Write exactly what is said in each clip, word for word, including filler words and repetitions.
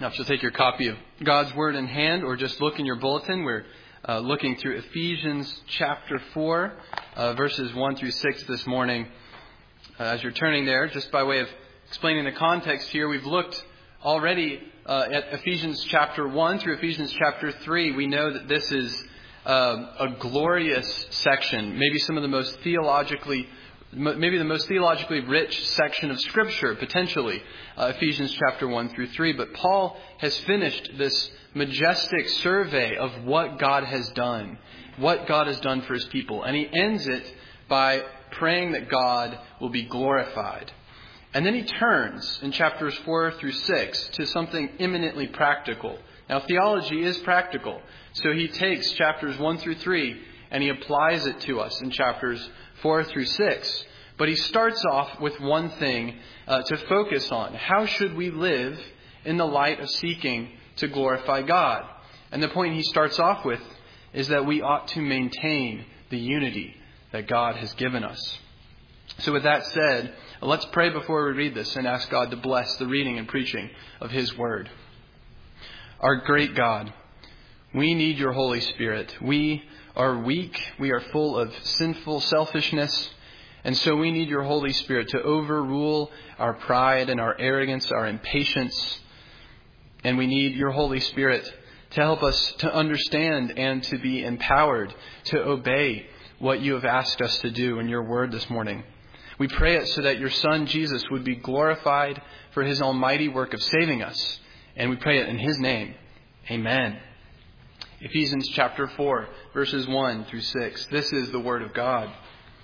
Now, if you'll take your copy of God's Word in hand or just look in your bulletin, we're uh, looking through Ephesians chapter four, uh, verses one through six this morning. Uh, as you're turning there, just by way of explaining the context here, we've looked already uh, at Ephesians chapter one through Ephesians chapter three. We know that this is uh, a glorious section, maybe some of the most theologically Maybe the most theologically rich section of Scripture, potentially, uh, Ephesians chapter one through three. But Paul has finished this majestic survey of what God has done, what God has done for His people. And he ends it by praying that God will be glorified. And then he turns in chapters four through six to something eminently practical. Now, theology is practical. So he takes chapters one through three and he applies it to us in chapters four through six. But he starts off with one thing uh, to focus on. How should we live in the light of seeking to glorify God? And the point he starts off with is that we ought to maintain the unity that God has given us. So with that said, let's pray before we read this and ask God to bless the reading and preaching of His Word. Our great God, we need your Holy Spirit. We are weak. We are full of sinful selfishness. And so we need your Holy Spirit to overrule our pride and our arrogance, our impatience. And we need your Holy Spirit to help us to understand and to be empowered to obey what you have asked us to do in your word this morning. We pray it so that your Son, Jesus, would be glorified for His almighty work of saving us. And we pray it in His name. Amen. Ephesians chapter four, verses one through six. This is the word of God.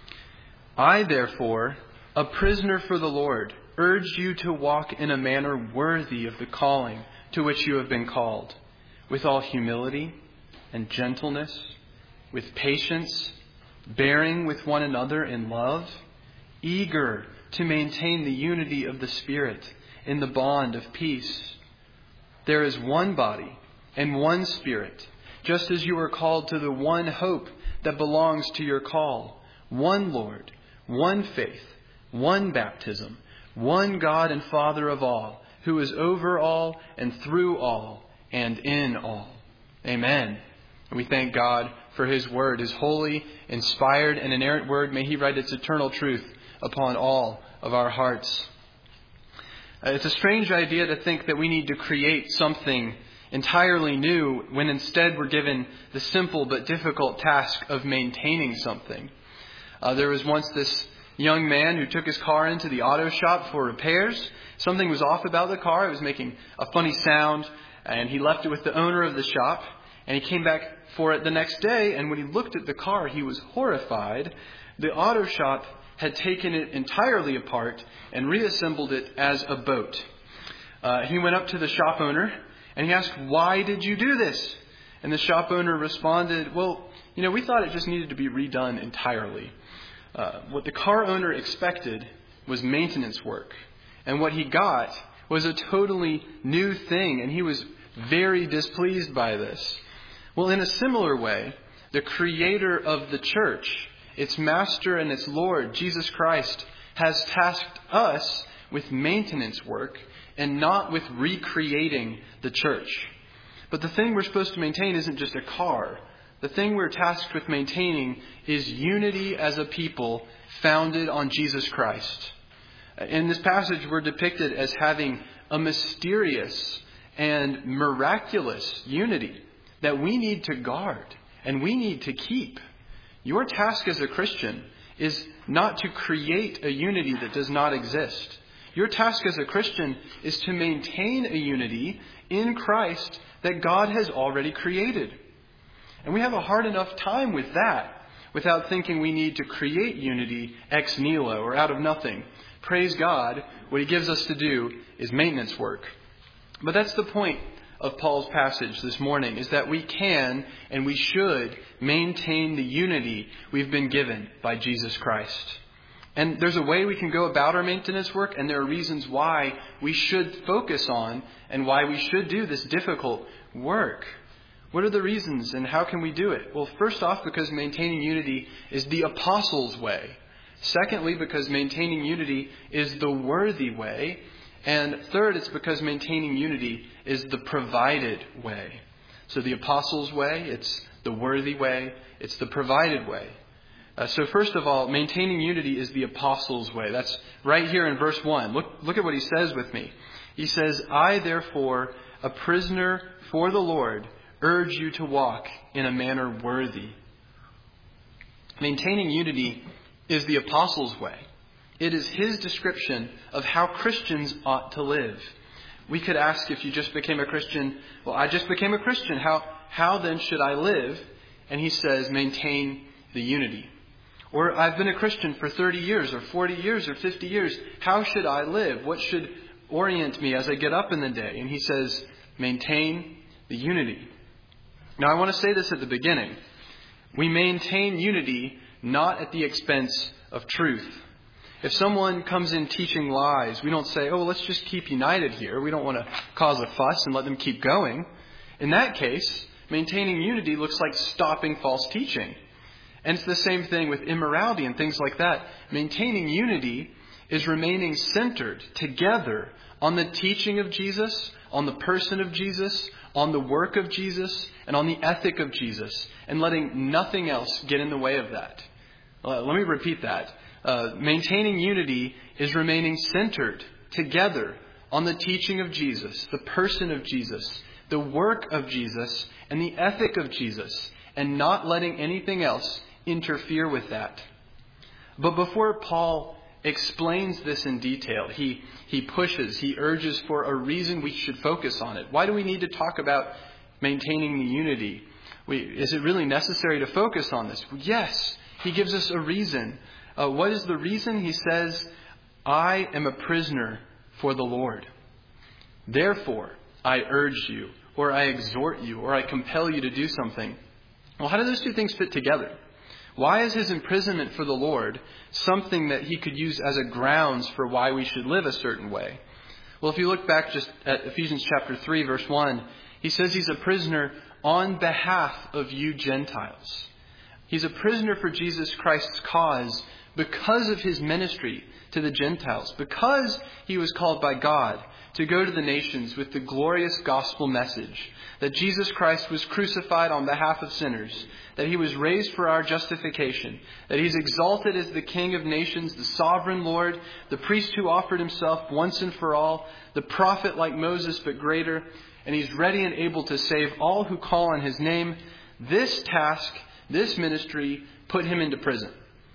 I, therefore, a prisoner for the Lord, urge you to walk in a manner worthy of the calling to which you have been called, with all humility and gentleness, with patience, bearing with one another in love, eager to maintain the unity of the Spirit in the bond of peace. There is one body and one Spirit, just as you are called to the one hope that belongs to your call, one Lord, one faith, one baptism, one God and Father of all, who is over all and through all and in all. Amen. And we thank God for His word, His holy, inspired, and inerrant word. May He write its eternal truth upon all of our hearts. Uh, it's a strange idea to think that we need to create something entirely new when instead we're given the simple but difficult task of maintaining something. Uh, there was once this young man who took his car into the auto shop for repairs. Something was off about the car. It was making a funny sound, and he left it with the owner of the shop. And he came back for it the next day, and when he looked at the car, he was horrified. The auto shop had taken it entirely apart and reassembled it as a boat. Uh, he went up to the shop owner and he asked, "Why did you do this?" And the shop owner responded, "Well, you know, we thought it just needed to be redone entirely." Uh, what the car owner expected was maintenance work. And what he got was a totally new thing. And he was very displeased by this. Well, in a similar way, the creator of the church, its master and its Lord, Jesus Christ, has tasked us with maintenance work and not with recreating the church. But the thing we're supposed to maintain isn't just a car. The thing we're tasked with maintaining is unity as a people founded on Jesus Christ. In this passage, we're depicted as having a mysterious and miraculous unity that we need to guard and we need to keep. Your task as a Christian is not to create a unity that does not exist. Your task as a Christian is to maintain a unity in Christ that God has already created. And we have a hard enough time with that without thinking we need to create unity ex nihilo or out of nothing. Praise God, what He gives us to do is maintenance work. But that's the point of Paul's passage this morning, is that we can and we should maintain the unity we've been given by Jesus Christ. And there's a way we can go about our maintenance work, and there are reasons why we should focus on and why we should do this difficult work. What are the reasons and how can we do it? Well, first off, because maintaining unity is the apostles' way. Secondly, because maintaining unity is the worthy way. And third, it's because maintaining unity is the provided way. So the apostles' way, it's the worthy way, it's the provided way. Uh, so first of all, maintaining unity is the apostles' way. That's right here in verse one. Look, look at what he says with me. He says, I therefore, a prisoner for the Lord, urge you to walk in a manner worthy. Maintaining unity is the apostles' way. It is his description of how Christians ought to live. We could ask, if you just became a Christian, well, I just became a Christian. How, how then should I live? And he says, maintain the unity. Or I've been a Christian for thirty years or forty years or fifty years. How should I live? What should orient me as I get up in the day? And he says, maintain the unity. Now, I want to say this at the beginning. We maintain unity not at the expense of truth. If someone comes in teaching lies, we don't say, oh, let's just keep united here. We don't want to cause a fuss and let them keep going. In that case, maintaining unity looks like stopping false teaching. And it's the same thing with immorality and things like that. Maintaining unity is remaining centered together on the teaching of Jesus, on the person of Jesus, on the work of Jesus, and on the ethic of Jesus, and letting nothing else get in the way of that. Uh, let me repeat that. Uh, maintaining unity is remaining centered together on the teaching of Jesus, the person of Jesus, the work of Jesus, and the ethic of Jesus, and not letting anything else interfere with that. But before Paul explains this in detail, he, he pushes, he urges for a reason we should focus on it. Why do we need to talk about maintaining the unity? We, is it really necessary to focus on this? Yes, he gives us a reason. Uh, what is the reason? He says, I am a prisoner for the Lord. Therefore, I urge you, or I exhort you, or I compel you to do something. Well, how do those two things fit together? Why is his imprisonment for the Lord something that he could use as a grounds for why we should live a certain way? Well, if you look back just at Ephesians chapter three, verse one, he says he's a prisoner on behalf of you Gentiles. He's a prisoner for Jesus Christ's cause because of his ministry to the Gentiles, because he was called by God to go to the nations with the glorious gospel message that Jesus Christ was crucified on behalf of sinners, that he was raised for our justification, that he's exalted as the King of nations, the sovereign Lord, the priest who offered himself once and for all, the prophet like Moses but greater, and he's ready and able to save all who call on his name. This task, this ministry, put him into prison.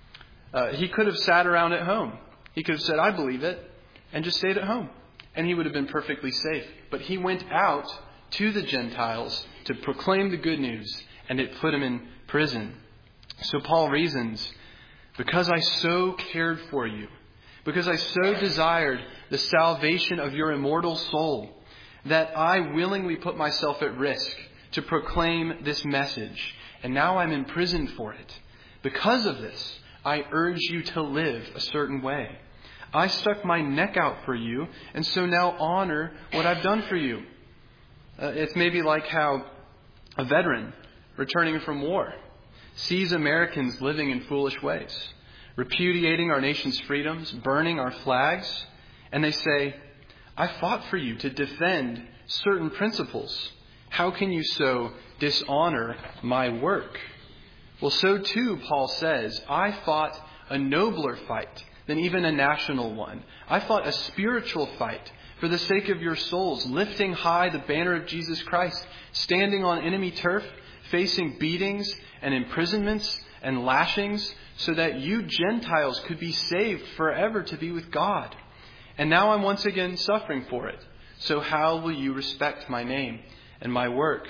Uh, he could have sat around at home. He could have said, I believe it, and just stayed at home. And he would have been perfectly safe. But he went out to the Gentiles to proclaim the good news, and it put him in prison. So Paul reasons, because I so cared for you, because I so desired the salvation of your immortal soul, that I willingly put myself at risk to proclaim this message. And now I'm imprisoned for it. Because of this, I urge you to live a certain way. I stuck my neck out for you, and so now honor what I've done for you. Uh, it's maybe like how a veteran returning from war sees Americans living in foolish ways, repudiating our nation's freedoms, burning our flags, and they say, I fought for you to defend certain principles. How can you so dishonor my work? Well, so too, Paul says, I fought a nobler fight than even a national one. I fought a spiritual fight for the sake of your souls, lifting high the banner of Jesus Christ, standing on enemy turf, facing beatings and imprisonments and lashings, so that you Gentiles could be saved forever to be with God. And now I'm once again suffering for it. So how will you respect my name and my work?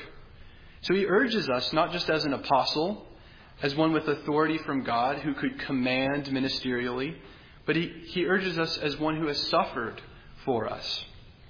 So he urges us, not just as an apostle, as one with authority from God who could command ministerially, but he, he urges us as one who has suffered for us.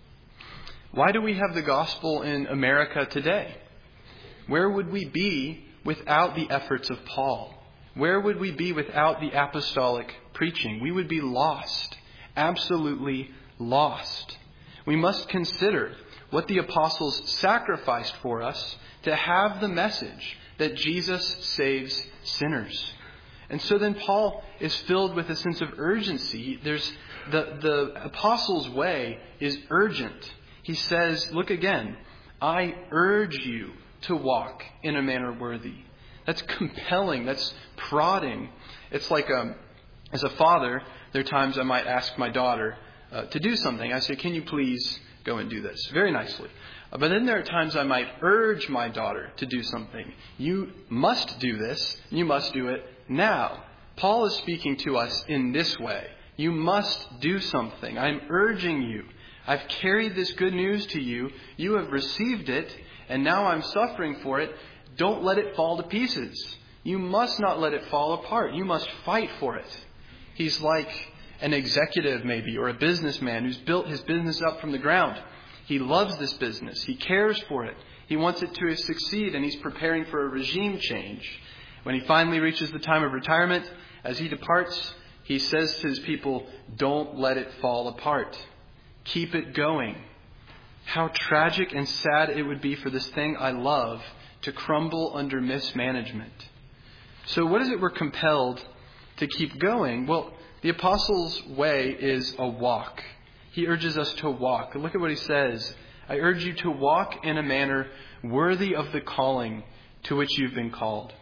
Why do we have the gospel in America today? Where would we be without the efforts of Paul? Where would we be without the apostolic preaching? We would be lost, absolutely lost. We must consider what the apostles sacrificed for us to have the message that Jesus saves sinners. And so then Paul is filled with a sense of urgency. There's The, the apostle's way is urgent. He says, look again, I urge you to walk in a manner worthy. That's compelling. That's prodding. It's like, um, as a father, there are times I might ask my daughter uh, to do something. I say, can you please go and do this? Very nicely. Uh, but then there are times I might urge my daughter to do something. You must do this. You must do it now. Paul is speaking to us in this way. You must do something. I'm urging you. I've carried this good news to you. You have received it, and now I'm suffering for it. Don't let it fall to pieces. You must not let it fall apart. You must fight for it. He's like an executive maybe, or a businessman who's built his business up from the ground. He loves this business. He cares for it. He wants it to succeed, and he's preparing for a regime change. When he finally reaches the time of retirement, as he departs, he says to his people, don't let it fall apart. Keep it going. How tragic and sad it would be for this thing I love to crumble under mismanagement. So what is it we're compelled to keep going? Well, the apostle's way is a walk. He urges us to walk. Look at what he says. I urge you to walk in a manner worthy of the calling to which you've been called.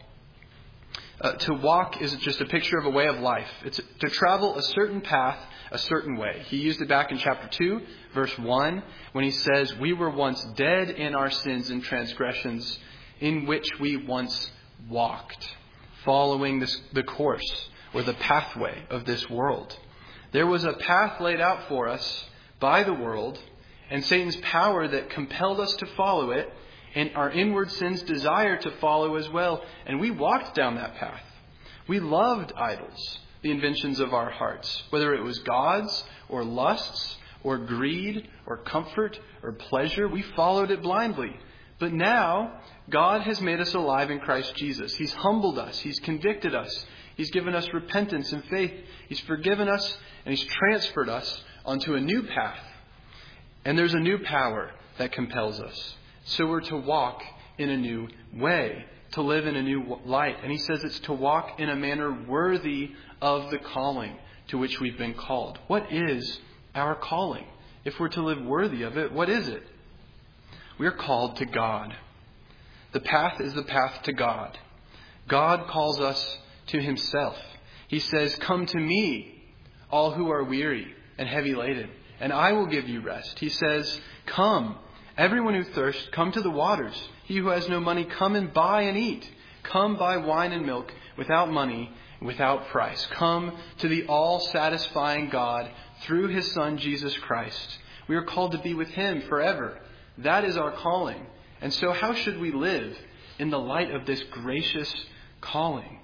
Uh, to walk is just a picture of a way of life. It's to travel a certain path, a certain way. He used it back in chapter two, verse one, when he says, we were once dead in our sins and transgressions, in which we once walked, following this, the course or the pathway of this world. There was a path laid out for us by the world and Satan's power that compelled us to follow it, and our inward sin's desire to follow as well. And we walked down that path. We loved idols, the inventions of our hearts, whether it was gods or lusts or greed or comfort or pleasure. We followed it blindly. But now God has made us alive in Christ Jesus. He's humbled us. He's convicted us. He's given us repentance and faith. He's forgiven us, and He's transferred us onto a new path. And there's a new power that compels us. So we're to walk in a new way, to live in a new light. And he says it's to walk in a manner worthy of the calling to which we've been called. What is our calling? If we're to live worthy of it, what is it? We're called to God. The path is the path to God. God calls us to Himself. He says, come to me, all who are weary and heavy laden, and I will give you rest. He says, come. Everyone who thirsts, come to the waters. He who has no money, come and buy and eat. Come buy wine and milk without money, without price. Come to the all-satisfying God through His Son, Jesus Christ. We are called to be with Him forever. That is our calling. And so how should we live in the light of this gracious calling?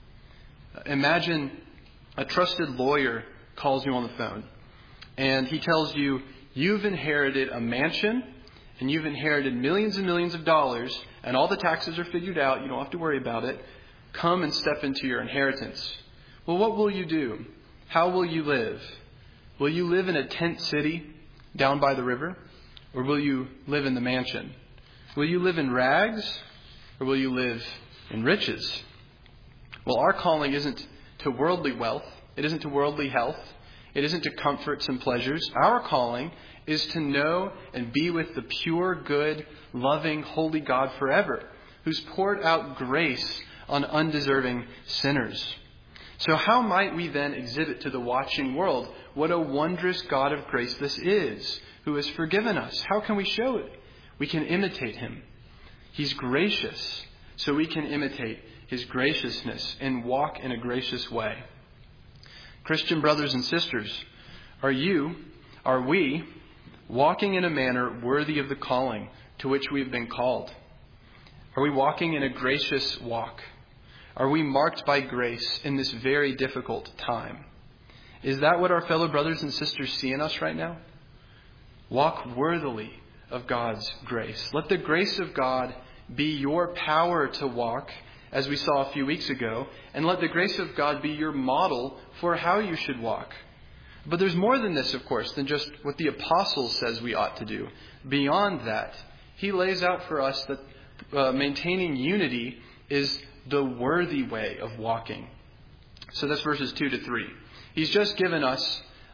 Imagine a trusted lawyer calls you on the phone, and he tells you, you've inherited a mansion, and you've inherited millions and millions of dollars, and all the taxes are figured out. You don't have to worry about it. Come and step into your inheritance. Well, what will you do? How will you live? Will you live in a tent city down by the river? Or will you live in the mansion? Will you live in rags? Or will you live in riches? Well, our calling isn't to worldly wealth. It isn't to worldly health. It isn't to comforts and pleasures. Our calling is to know and be with the pure, good, loving, holy God forever, who's poured out grace on undeserving sinners. So how might we then exhibit to the watching world what a wondrous God of grace this is, who has forgiven us? How can we show it? We can imitate Him. He's gracious, so we can imitate His graciousness and walk in a gracious way. Christian brothers and sisters, are you, are we, walking in a manner worthy of the calling to which we have been called? Are we walking in a gracious walk? Are we marked by grace in this very difficult time? Is that what our fellow brothers and sisters see in us right now? Walk worthily of God's grace. Let the grace of God be your power to walk, as we saw a few weeks ago, and let the grace of God be your model for how you should walk. But there's more than this, of course, than just what the apostle says we ought to do. Beyond that, he lays out for us that uh, maintaining unity is the worthy way of walking. So that's verses two to three. He's just given us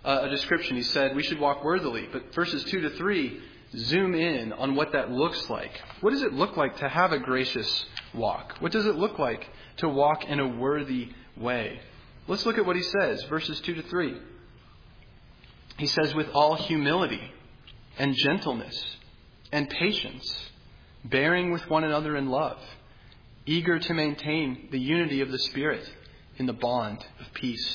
uh, a description. He said we should walk worthily. But verses two to three zoom in on what that looks like. What does it look like to have a gracious walk? What does it look like to walk in a worthy way? Let's look at what he says, verses two to three. He says, with all humility and gentleness and patience, bearing with one another in love, eager to maintain the unity of the Spirit in the bond of peace.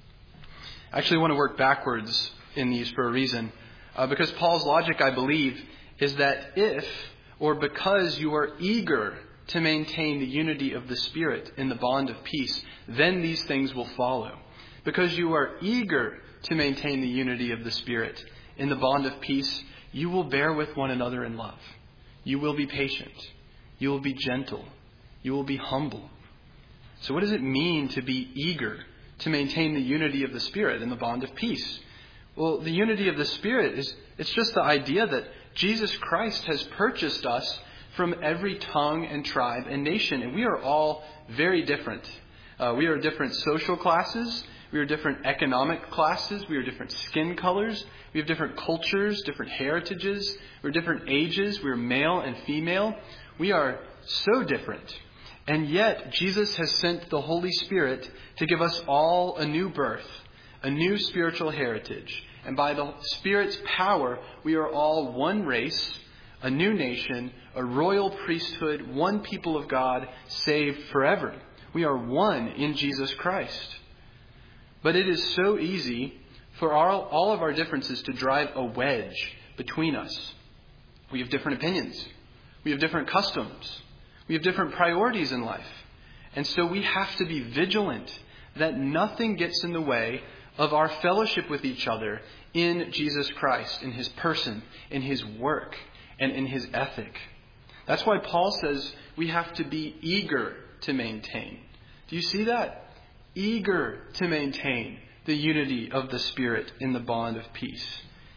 I actually want to work backwards in these for a reason. Uh, because Paul's logic, I believe, is that if or because you are eager to maintain the unity of the Spirit in the bond of peace, then these things will follow. Because you are eager to maintain the unity of the Spirit in the bond of peace, you will bear with one another in love. You will be patient. You will be gentle. You will be humble. So what does it mean to be eager to maintain the unity of the Spirit in the bond of peace? Well, the unity of the Spirit is, it's just the idea that Jesus Christ has purchased us from every tongue and tribe and nation. And we are all very different. Uh, we are different social classes. We are different economic classes. We are different skin colors. We have different cultures, different heritages. We're different ages. We're male and female. We are so different. And yet, Jesus has sent the Holy Spirit to give us all a new birth, a new spiritual heritage. And by the Spirit's power, we are all one race, a new nation, a royal priesthood, one people of God, saved forever. We are one in Jesus Christ. But it is so easy for all, all of our differences to drive a wedge between us. We have different opinions. We have different customs. We have different priorities in life. And so we have to be vigilant that nothing gets in the way of our fellowship with each other in Jesus Christ, in His person, in His work, and in His ethic. That's why Paul says we have to be eager to maintain. Do you see that? Eager to maintain the unity of the Spirit in the bond of peace.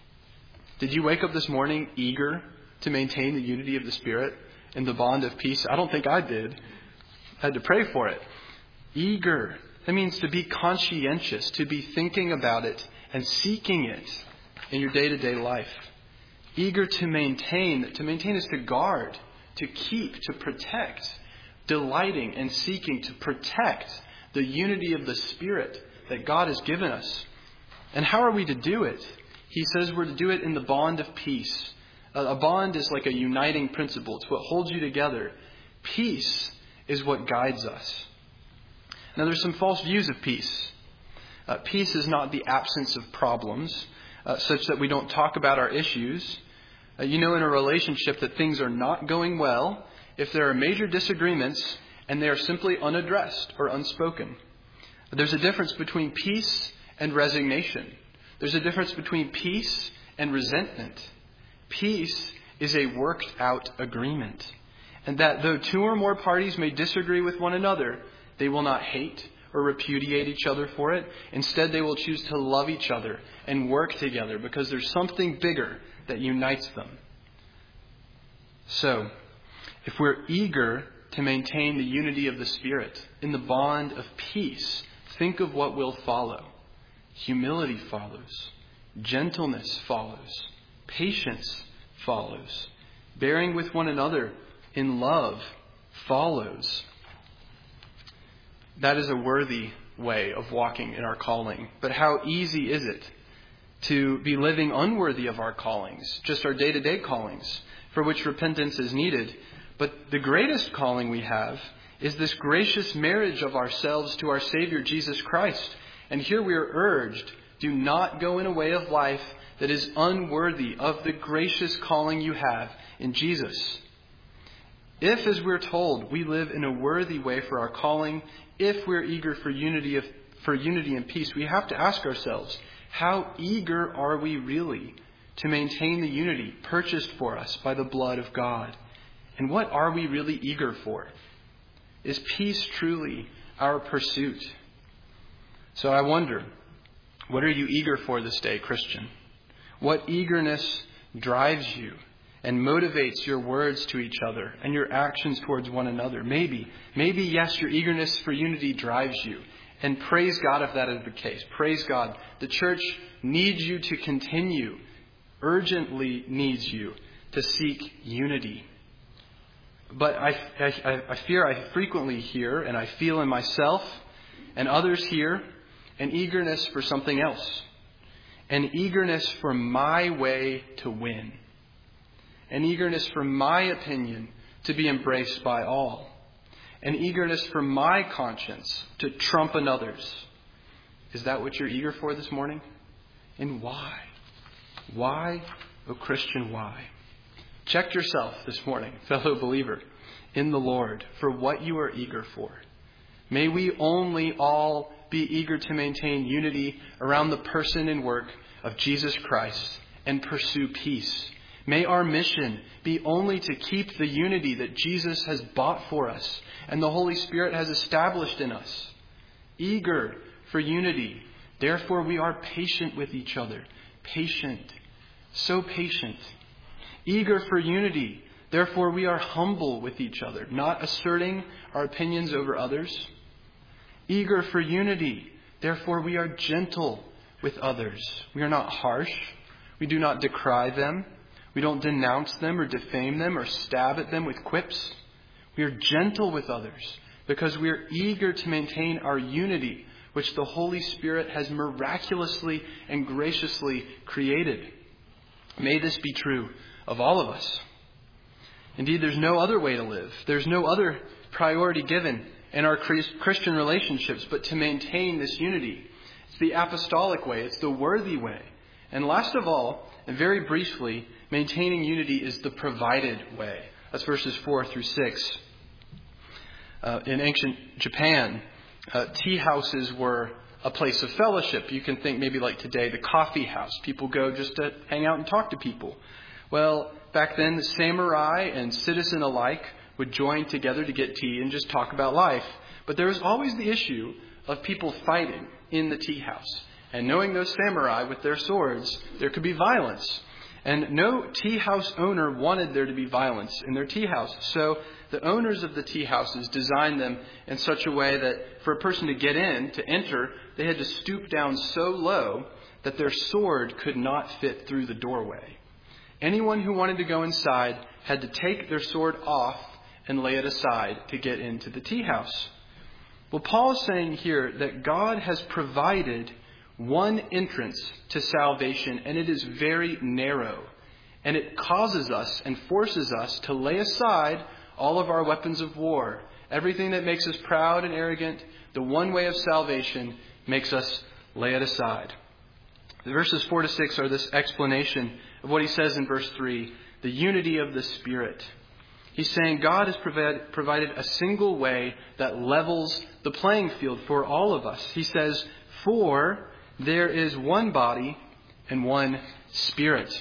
Did you wake up this morning eager to maintain the unity of the Spirit in the bond of peace? I don't think I did. I had to pray for it. Eager. That means to be conscientious, to be thinking about it and seeking it in your day-to-day life. Eager to maintain. To maintain is to guard, to keep, to protect. Delighting and seeking to protect the unity of the Spirit that God has given us. And how are we to do it? He says we're to do it in the bond of peace. A bond is like a uniting principle. It's what holds you together. Peace is what guides us. Now, there's some false views of peace. Uh, peace is not the absence of problems, uh, such that we don't talk about our issues. Uh, you know in a relationship that things are not going well if there are major disagreements and they are simply unaddressed or unspoken. There's a difference between peace and resignation. There's a difference between peace and resentment. Peace is a worked out agreement. And that though two or more parties may disagree with one another, they will not hate or repudiate each other for it. Instead, they will choose to love each other and work together because there's something bigger that unites them. So, if we're eager to maintain the unity of the Spirit in the bond of peace, think of what will follow. Humility follows. Gentleness follows. Patience follows. Bearing with one another in love follows. That is a worthy way of walking in our calling. But how easy is it to be living unworthy of our callings, just our day-to-day callings, for which repentance is needed? But the greatest calling we have is this gracious marriage of ourselves to our Savior, Jesus Christ. And here we are urged, do not go in a way of life that is unworthy of the gracious calling you have in Jesus. If, as we're told, we live in a worthy way for our calling, if we're eager for unity of, for unity and peace, we have to ask ourselves, how eager are we really to maintain the unity purchased for us by the blood of God? And what are we really eager for? Is peace truly our pursuit? So I wonder, what are you eager for this day, Christian? What eagerness drives you and motivates your words to each other and your actions towards one another? Maybe, maybe yes, your eagerness for unity drives you. And praise God if that is the case. Praise God. The church needs you to continue, urgently needs you to seek unity. But I, I, I fear I frequently hear, and I feel in myself and others here, an eagerness for something else. An eagerness for my way to win. An eagerness for my opinion to be embraced by all. An eagerness for my conscience to trump another's. Is that what you're eager for this morning? And why? Why, oh Christian, why? Check yourself this morning, fellow believer, in the Lord for what you are eager for. May we only all be eager to maintain unity around the person and work of Jesus Christ and pursue peace. May our mission be only to keep the unity that Jesus has bought for us and the Holy Spirit has established in us. Eager for unity. Therefore, we are patient with each other. Patient. So patient. Eager for unity. Therefore, we are humble with each other, not asserting our opinions over others. Eager for unity. Therefore, we are gentle with others. We are not harsh. We do not decry them. We don't denounce them or defame them or stab at them with quips. We are gentle with others because we are eager to maintain our unity, which the Holy Spirit has miraculously and graciously created. May this be true of all of us. Indeed, there's no other way to live. There's no other priority given in our Christian relationships but to maintain this unity. It's the apostolic way. It's the worthy way. And last of all, and very briefly, maintaining unity is the provided way. That's verses four through six. Uh, in ancient Japan, uh, tea houses were a place of fellowship. You can think maybe like today, the coffee house. People go just to hang out and talk to people. Well, back then, the samurai and citizen alike would join together to get tea and just talk about life. But there was always the issue of people fighting in the tea house. And knowing those samurai with their swords, there could be violence. And no tea house owner wanted there to be violence in their tea house. So the owners of the tea houses designed them in such a way that for a person to get in, to enter, they had to stoop down so low that their sword could not fit through the doorway. Anyone who wanted to go inside had to take their sword off and lay it aside to get into the tea house. Well, Paul is saying here that God has provided one entrance to salvation, and it is very narrow. And it causes us and forces us to lay aside all of our weapons of war. Everything that makes us proud and arrogant, the one way of salvation makes us lay it aside. The verses four to six are this explanation of what he says in verse three, the unity of the Spirit. He's saying God has provide, provided a single way that levels the playing field for all of us. He says, for there is one body and one Spirit.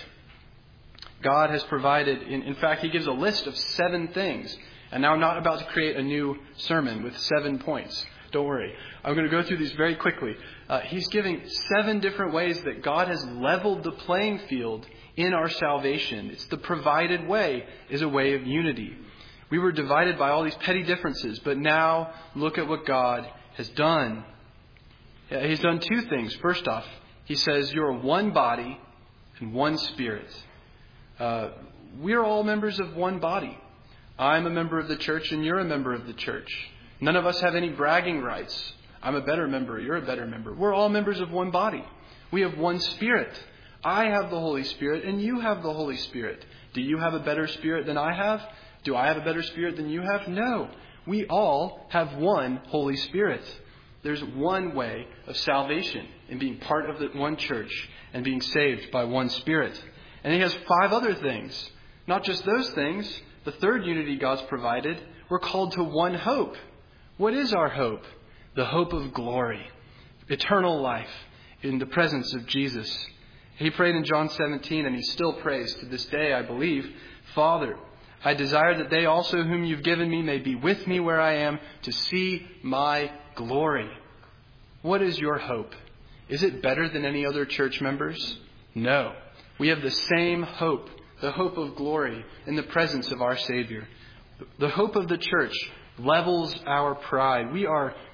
God has provided, in, in fact, he gives a list of seven things. And now I'm not about to create a new sermon with seven points. Don't worry. I'm going to go through these very quickly. Uh, he's giving seven different ways that God has leveled the playing field in our salvation. It's the provided way is a way of unity. We were divided by all these petty differences, but now look at what God has done. He's done two things. First off, he says you're one body and one Spirit. Uh, we're all members of one body. I'm a member of the church and you're a member of the church. None of us have any bragging rights. I'm a better member. You're a better member. We're all members of one body. We have one Spirit. I have the Holy Spirit and you have the Holy Spirit. Do you have a better spirit than I have? Do I have a better spirit than you have? No. We all have one Holy Spirit. There's one way of salvation in being part of the one church and being saved by one Spirit. And he has five other things. Not just those things. The third unity God's provided, we're called to one hope. What is our hope? The hope of glory, eternal life in the presence of Jesus. He prayed in John seventeen, and he still prays to this day, I believe, Father, I desire that they also whom you've given me may be with me where I am to see my glory. What is your hope? Is it better than any other church members? No. We have the same hope, the hope of glory in the presence of our Savior. The hope of the church levels our pride. We are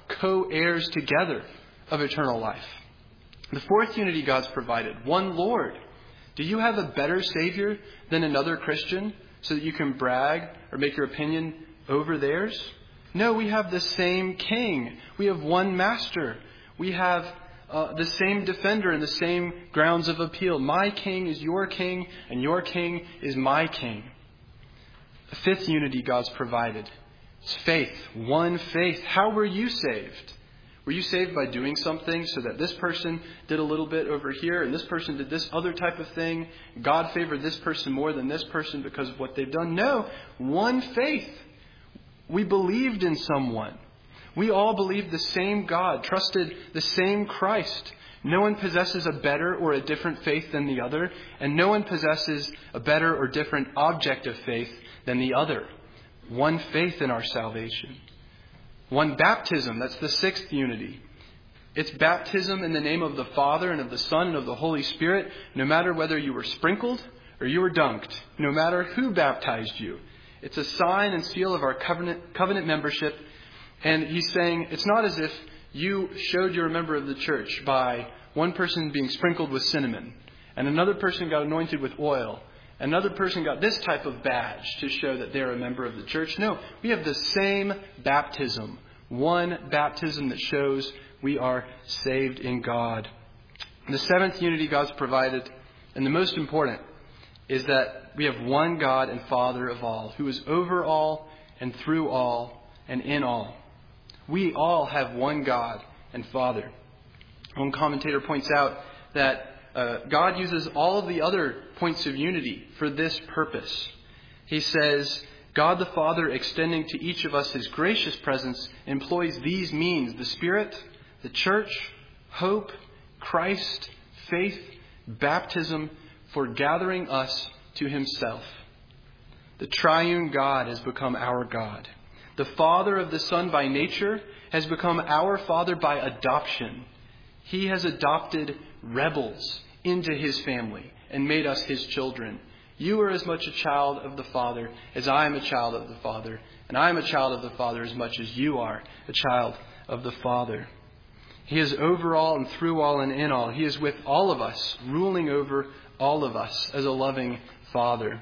co-heirs together of eternal life. The fourth unity God's provided, one Lord. Do you have a better Savior than another Christian so that you can brag or make your opinion over theirs? No, we have the same King. We have one Master. We have uh, the same defender and the same grounds of appeal. My King is your King, and your King is my King. The fifth unity God's provided is faith. One faith. How were you saved? Were you saved by doing something so that this person did a little bit over here and this person did this other type of thing? God favored this person more than this person because of what they've done? No. One faith. We believed in someone. We all believed the same God, trusted the same Christ. No one possesses a better or a different faith than the other, and no one possesses a better or different object of faith than the other. One faith in our salvation. One baptism, that's the sixth unity. It's baptism in the name of the Father and of the Son and of the Holy Spirit, no matter whether you were sprinkled or you were dunked, no matter who baptized you. It's a sign and seal of our covenant, covenant membership. And he's saying it's not as if you showed you're a member of the church by one person being sprinkled with cinnamon and another person got anointed with oil. Another person got this type of badge to show that they're a member of the church. No, we have the same baptism. One baptism that shows we are saved in God. The seventh unity God's provided, and the most important, is that we have one God and Father of all, who is over all and through all and in all. We all have one God and Father. One commentator points out that Uh, God uses all of the other points of unity for this purpose. He says, God the Father, extending to each of us his gracious presence, employs these means: the Spirit, the church, hope, Christ, faith, baptism, for gathering us to himself. The triune God has become our God. The Father of the Son by nature has become our Father by adoption. He has adopted rebels into his family and made us his children. You are as much a child of the Father as I am a child of the Father, and I am a child of the Father as much as you are a child of the Father. He is over all and through all and in all. He is with all of us, ruling over all of us as a loving Father.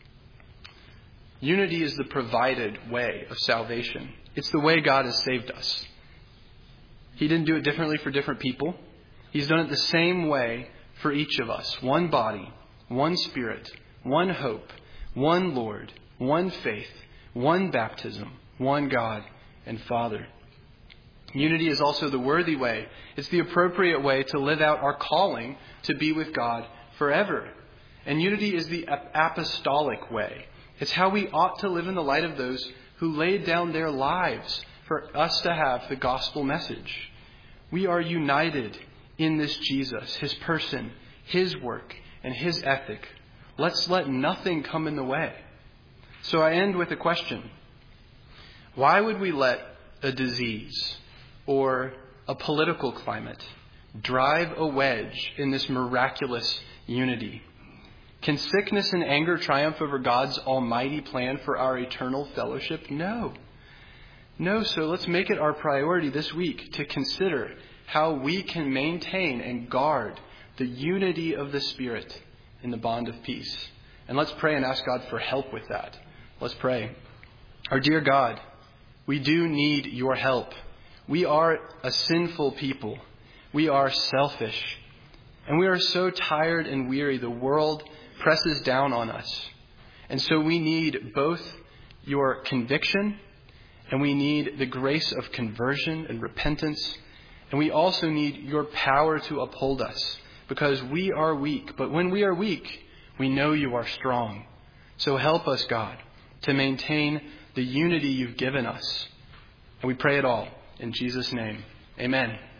Unity is the provided way of salvation. It's the way God has saved us. He didn't do it differently for different people. He's done it the same way for each of us. One body, one Spirit, one hope, one Lord, one faith, one baptism, one God and Father. Unity is also the worthy way. It's the appropriate way to live out our calling to be with God forever. And unity is the apostolic way. It's how we ought to live in the light of those who laid down their lives for us to have the gospel message. We are united in this Jesus, his person, his work, and his ethic. Let's let nothing come in the way. So I end with a question. Why would we let a disease or a political climate drive a wedge in this miraculous unity? Can sickness and anger triumph over God's almighty plan for our eternal fellowship? No. No, so let's make it our priority this week to consider how we can maintain and guard the unity of the Spirit in the bond of peace. And let's pray and ask God for help with that. Let's pray. Our dear God, we do need your help. We are a sinful people. We are selfish. And we are so tired and weary. The world presses down on us. And so we need both your conviction and we need the grace of conversion and repentance. And we also need your power to uphold us because we are weak. But when we are weak, we know you are strong. So help us, God, to maintain the unity you've given us. And we pray it all in Jesus' name. Amen.